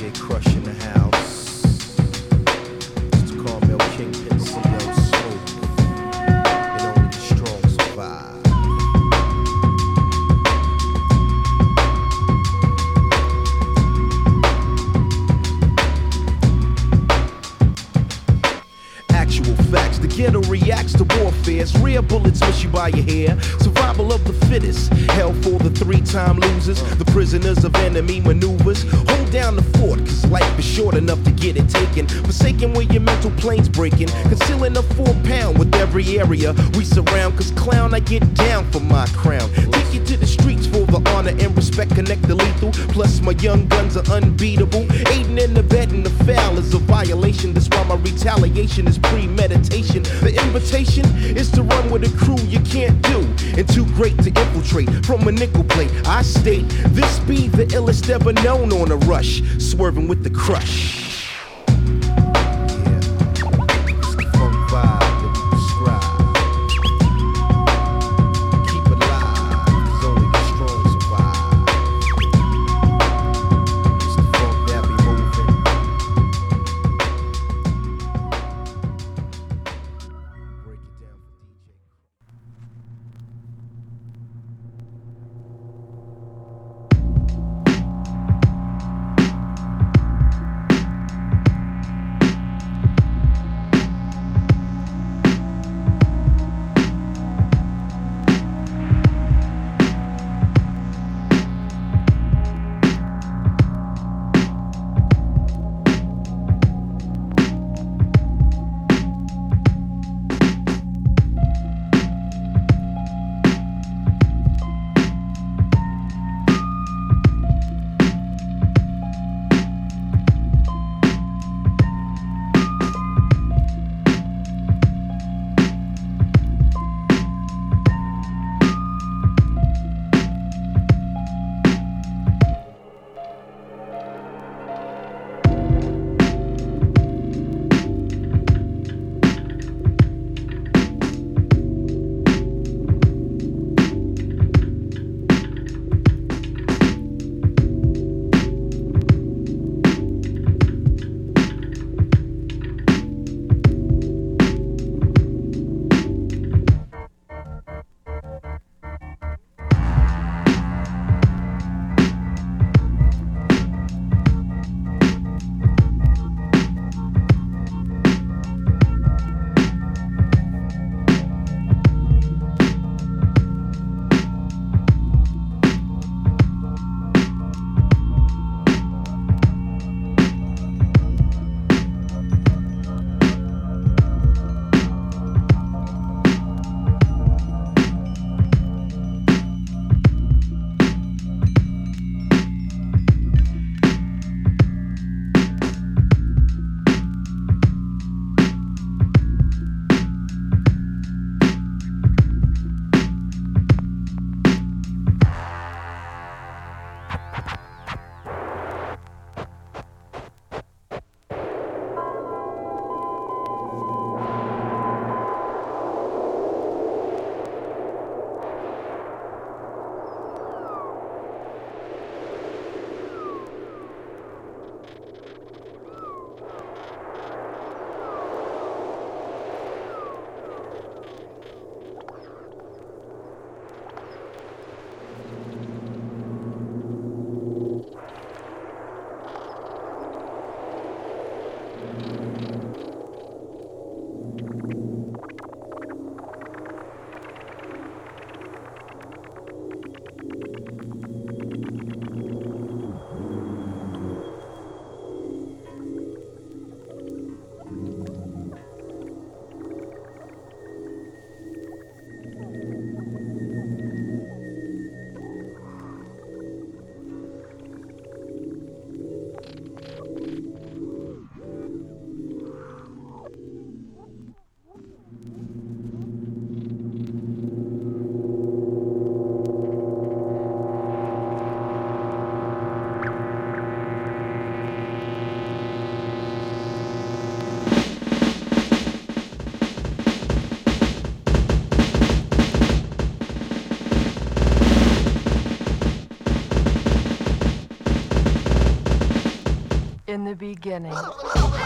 DJ Crush in the house. It's Carmel Kingpin, CL Smooth. And only the strong survive. Actual facts, the ghetto reacts to warfare's real bullets miss you by your hair. Survival of the fittest, hell for the three-time losers, the prisoners of enemy maneuvers. Hold down the fort, cause life is short enough to get it taken. Forsaken where your mental plane's breaking, concealing a 4 pound with every area we surround. Cause clown, I get down for my crown. Take you to the streets for the honor and respect, connect the lethal. Plus my young guns are unbeatable. Aiding and abetting the foul is a violation. That's why my retaliation is premeditation. The invitation is to run with a crew you can't do, and too great to infiltrate from a nickel plate. I state this be the illest ever known on a rush, swerving with the crush. In the beginning.